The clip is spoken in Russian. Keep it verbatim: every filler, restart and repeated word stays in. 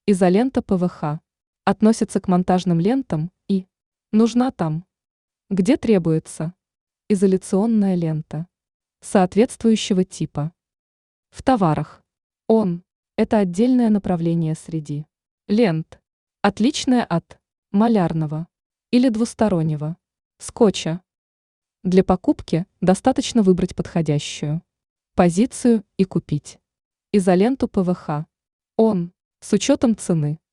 Изолента П В Х относится к монтажным лентам и нужна там, где требуется изоляционная лента соответствующего типа. В товарах он– это отдельное направление среди лент, отличное от малярного или двустороннего скотча. Для покупки достаточно выбрать подходящую позицию и купить изоленту П В Х. Он, с учетом цены,